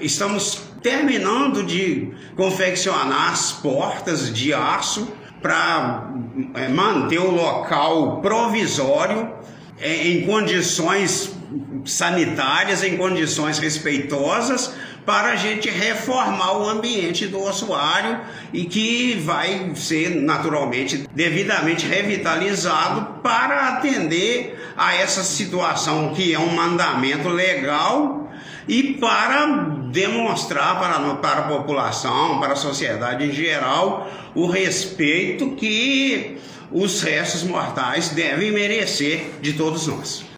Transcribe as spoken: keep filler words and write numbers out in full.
estamos terminando de confeccionar as portas de aço para é, manter o local provisório é, em condições sanitárias, em condições respeitosas, para a gente reformar o ambiente do ossuário e que vai ser naturalmente devidamente revitalizado para atender a essa situação que é um mandamento legal e para demonstrar para, para a população, para a sociedade em geral, o respeito que os restos mortais devem merecer de todos nós.